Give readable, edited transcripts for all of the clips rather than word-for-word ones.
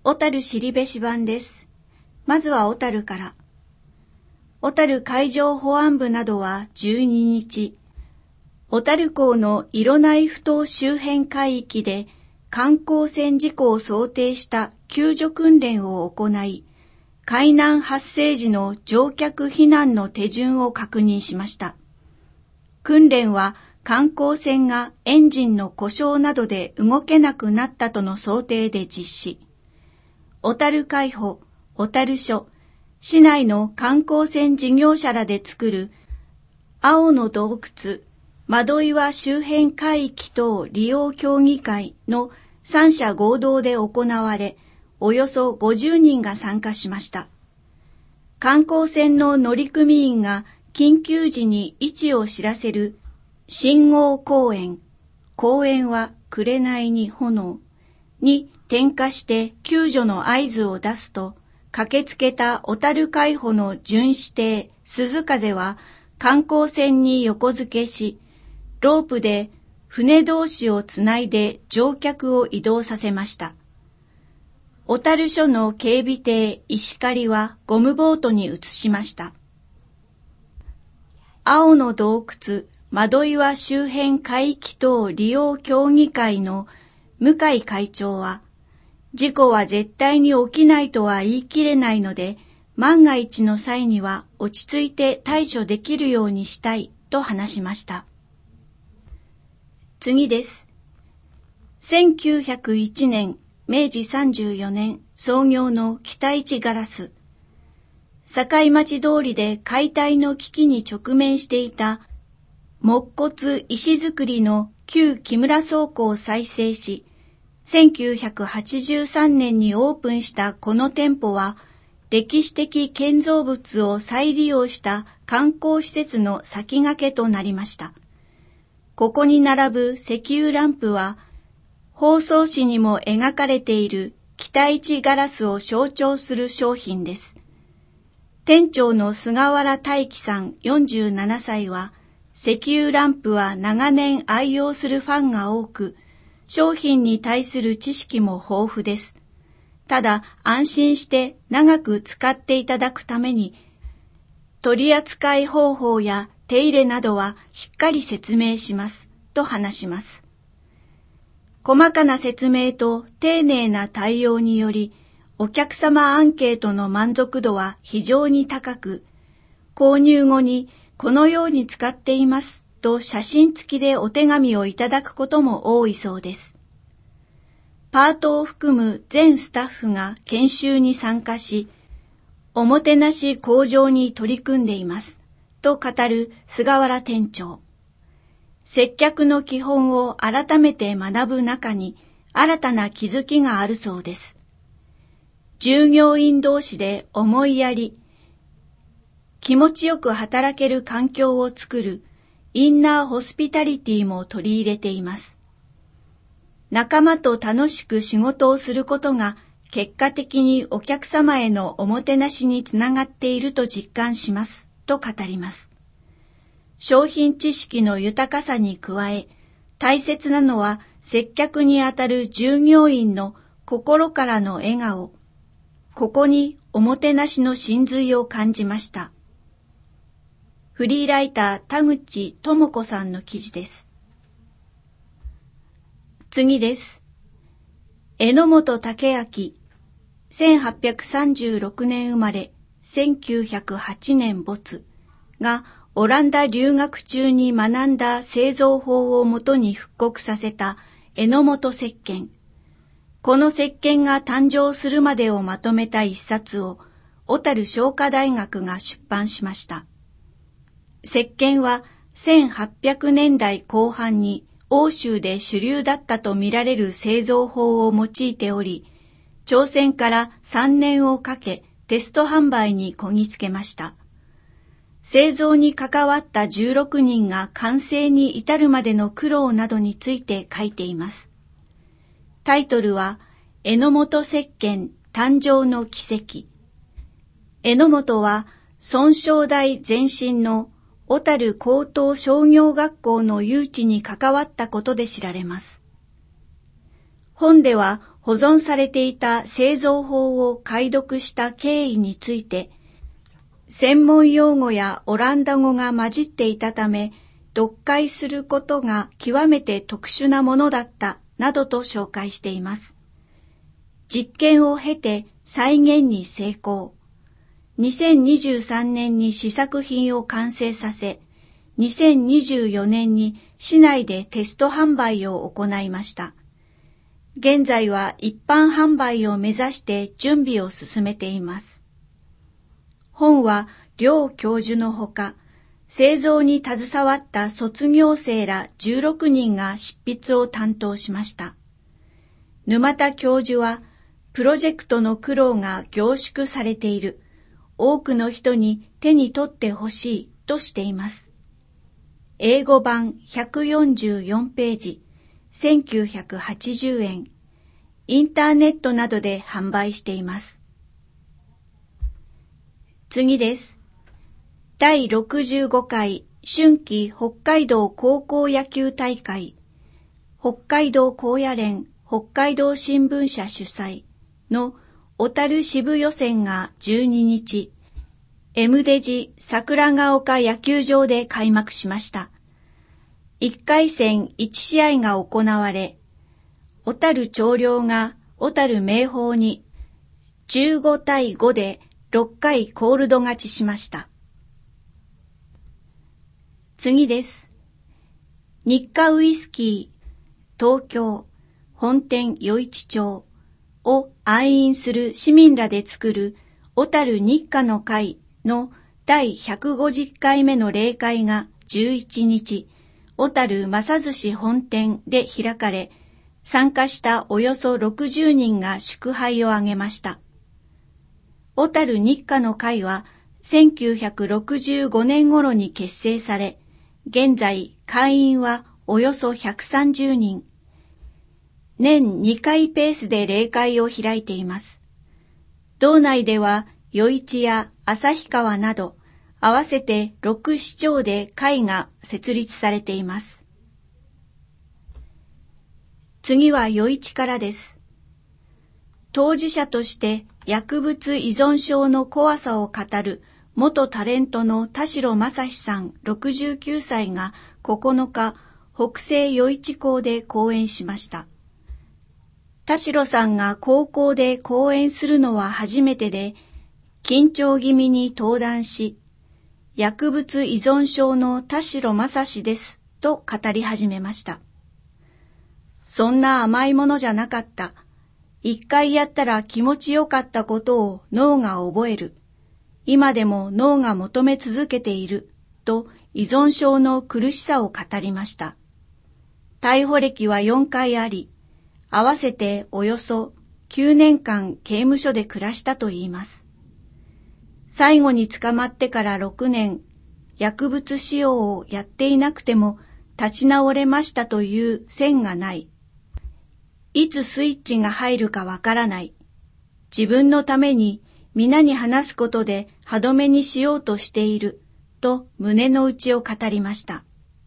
小樽後志版です。まずは小樽から。小樽海上保安部などは12日、小樽港の色内埠頭周辺海域で観光船事故を想定した救助訓練を行い、海難発生時の乗客避難の手順を確認しました。訓練は観光船がエンジンの故障などで動けなくなったとの想定で実施。小樽海保、小樽署、市内の観光船事業者らで作る青の洞窟、窓岩周辺海域等利用協議会の3社合同で行われ、およそ50人が参加しました。観光船の乗組員が緊急時に位置を知らせる信号公園、公園は紅に炎に点火して救助の合図を出すと、駆けつけた小樽海保の巡視艇鈴風は観光船に横付けし、ロープで船同士をつないで乗客を移動させました。小樽署の警備艇石狩はゴムボートに移しました。青の洞窟、窓岩周辺海域等利用協議会の向井会長は、事故は絶対に起きないとは言い切れないので、万が一の際には落ち着いて対処できるようにしたいと話しました。次です。1901年、明治34年創業の北一ガラス。堺町通りで解体の危機に直面していた木骨石造りの旧木村倉庫を再生し、1983年にオープンしたこの店舗は、歴史的建造物を再利用した観光施設の先駆けとなりました。ここに並ぶ石油ランプは、包装紙にも描かれている北一ガラスを象徴する商品です。店長の菅原大樹さん47歳は、石油ランプは長年愛用するファンが多く、商品に対する知識も豊富です。ただ安心して長く使っていただくために、取り扱い方法や手入れなどはしっかり説明しますと話します。細かな説明と丁寧な対応により、お客様アンケートの満足度は非常に高く、購入後にこのように使っていますと写真付きでお手紙をいただくことも多いそうです。パートを含む全スタッフが研修に参加し、おもてなし向上に取り組んでいますと語る菅原店長。接客の基本を改めて学ぶ中に新たな気づきがあるそうです。従業員同士で思いやり、気持ちよく働ける環境を作るインナーホスピタリティも取り入れています。仲間と楽しく仕事をすることが結果的にお客様へのおもてなしにつながっていると実感しますと語ります。商品知識の豊かさに加え、大切なのは接客にあたる従業員の心からの笑顔。ここにおもてなしの真髄を感じました。フリーライター田口智子さんの記事です。次です。榎本武明、1836年生まれ、1908年没がオランダ留学中に学んだ製造法をもとに復刻させた榎本石鹸。この石鹸が誕生するまでをまとめた一冊を小樽商科大学が出版しました。石鹸は1800年代後半に欧州で主流だったとみられる製造法を用いており、挑戦から3年をかけテスト販売にこぎつけました。製造に関わった16人が完成に至るまでの苦労などについて書いています。タイトルは、榎本石鹸誕生の奇跡。榎本は、尊商大前身の小樽高等商業学校の誘致に関わったことで知られます。本では、 保存されていた製造法を解読した経緯について、専門用語やオランダ語が混じっていたため、読解することが極めて特殊なものだったなどと紹介しています。実験を経て再現に成功。2023年に試作品を完成させ、2024年に市内でテスト販売を行いました。現在は一般販売を目指して準備を進めています。本は両教授のほか、製造に携わった卒業生ら16人が執筆を担当しました。沼田教授は、プロジェクトの苦労が凝縮されている。多くの人に手に取ってほしいとしています。英語版144ページ、1980円。インターネットなどで販売しています。次です。第65回春季北海道高校野球大会、北海道高野連北海道新聞社主催の小樽支部予選が12日、Mデジ桜ヶ丘野球場で開幕しました。1回戦1試合が行われ、小樽長陵が小樽明豊に15対5で6回コールド勝ちしました。次です。日課ウイスキー東京本店余市町を愛飲する市民らで作る小樽日課の会の第150回目の例会が11日、小樽正寿司本店で開かれ、参加したおよそ60人が祝杯を挙げました。小樽日課の会は1965年頃に結成され、現在会員はおよそ130人。年2回ペースで例会を開いています。道内では余市や旭川など合わせて6市町で会が設立されています。次は余市からです。当事者として薬物依存症の怖さを語る元タレントの田代正史さん69歳が9日、北西余市校で講演しました。田代さんが高校で講演するのは初めてで、緊張気味に登壇し、薬物依存症の田代正史ですと語り始めました。そんな甘いものじゃなかった。一回やったら気持ちよかったことを脳が覚える。今でも脳が求め続けていると依存症の苦しさを語りました。逮捕歴は4回あり、合わせておよそ9年間刑務所で暮らしたといいます。最後に捕まってから6年、薬物使用をやっていなくても立ち直れましたという線がない。いつスイッチが入るかわからない。自分のために皆に話すことで歯止めにしようとしていると胸の内を語りました。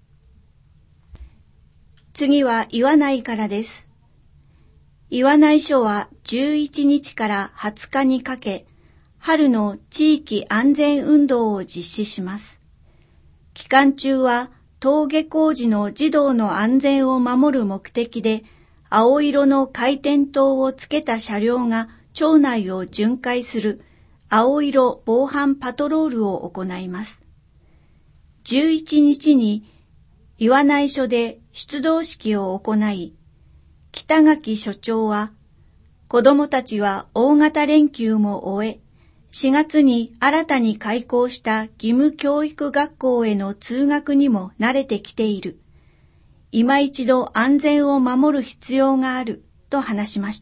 次は岩内からです。岩内署は11日から20日にかけ、春の地域安全運動を実施します。期間中は登下校時の児童の安全を守る目的で、青色の回転灯をつけた車両が町内を巡回する青色防犯パトロールを行います。11日に岩内署で出動式を行い、北垣署長は、子どもたちは大型連休も終え、4月に新たに開校した義務教育学校への通学にも慣れてきている。今一度安全を守る必要があると話しました。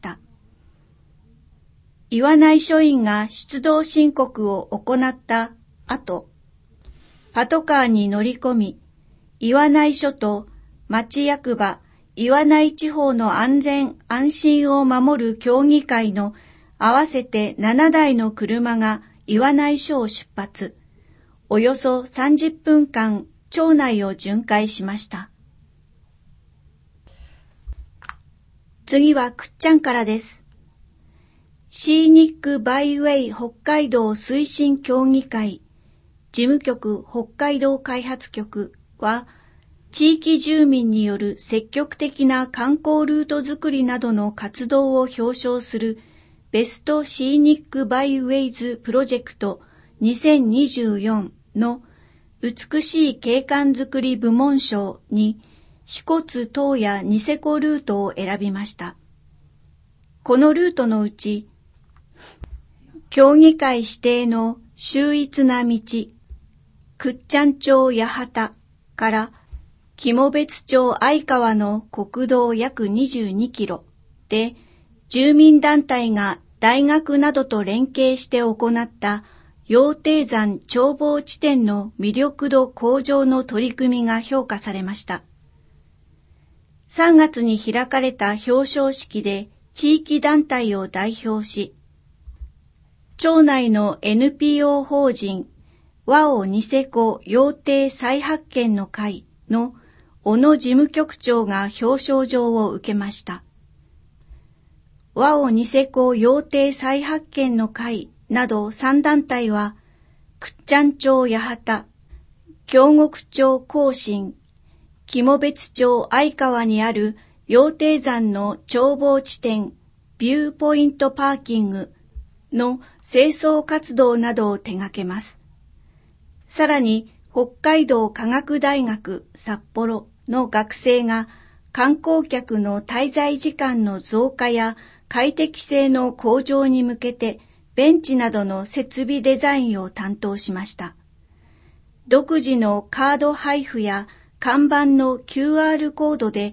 岩内署員が出動申告を行った後、パトカーに乗り込み、岩内署と町役場、岩内地方の安全安心を守る協議会の合わせて7台の車が岩内署を出発。およそ30分間町内を巡回しました。 次はくっちゃんからです。シーニックバイウェイ北海道推進協議会事務局北海道開発局は、地域住民による積極的な観光ルートづくりなどの活動を表彰するベストシーニックバイウェイズプロジェクト2024の美しい景観づくり部門賞に支笏洞爺ニセコルートを選びました。このルートのうち、協議会指定の秀逸な道、倶知安町八幡から肝別町相川の国道約22キロで、住民団体が大学などと連携して行った羊蹄山眺望地点の魅力度向上の取り組みが評価されました。3月に開かれた表彰式で地域団体を代表し、町内の NPO 法人和尾ニセコ羊蹄再発見の会の小野事務局長が表彰状を受けました。和尾ニセコ羊蹄再発見の会など3団体は、倶知安町八幡、京極町甲信、肝別町相川にある羊蹄山の眺望地点ビューポイントパーキングの清掃活動などを手掛けます。さらに北海道科学大学札幌の学生が観光客の滞在時間の増加や快適性の向上に向けてベンチなどの設備デザインを担当しました。独自のカード配布や看板の QR コードで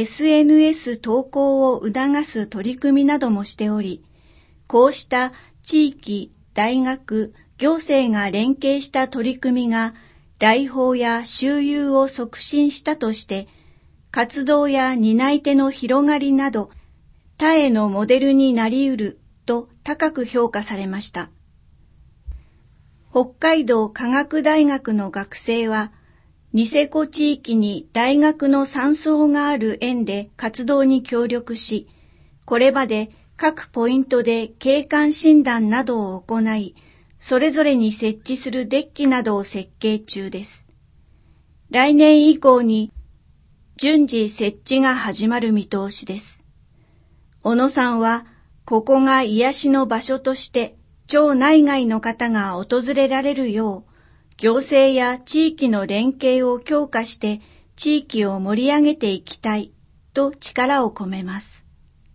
SNS 投稿を促す取り組みなどもしており、こうした地域、大学、行政が連携した取り組みが来訪や周遊を促進したとして、活動や担い手の広がりなど他へのモデルになり得ると高く評価されました。北海道科学大学の学生は、ニセコ地域に大学の山荘がある園で活動に協力し、これまで各ポイントで景観診断などを行い、それぞれに設置するデッキなどを設計中です。来年以降に順次設置が始まる見通しです。小野さんは、ここが癒しの場所として町内外の方が訪れられるよう、行政や地域の連携を強化して地域を盛り上げていきたいと力を込めます。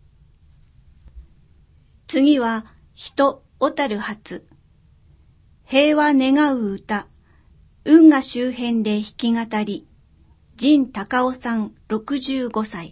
次は、人小樽発。平和願う歌、運河周辺で弾き語り、陣隆夫さん65歳。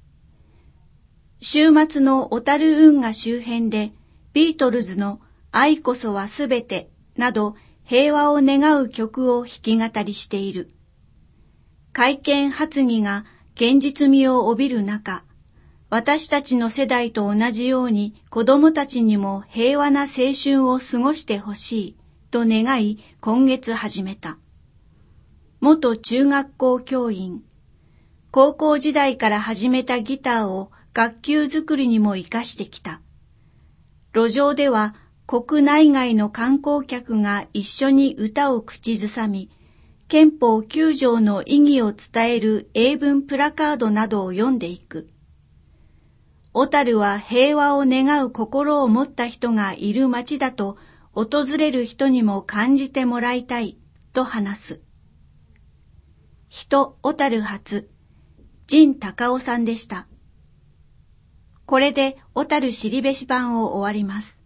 週末の小樽運河周辺でビートルズの愛こそはすべてなど平和を願う曲を弾き語りしている。改憲発議が現実味を帯びる中、私たちの世代と同じように子供たちにも平和な青春を過ごしてほしいと願い今月始めた。元中学校教員、高校時代から始めたギターを楽級作りにも活かしてきた。路上では国内外の観光客が一緒に歌を口ずさみ、憲法9条の意義を伝える英文プラカードなどを読んでいく。小樽は平和を願う心を持った人がいる町だと訪れる人にも感じてもらいたいと話す。人小樽発、陣隆夫さんでした。これで小樽知りべし版を終わります。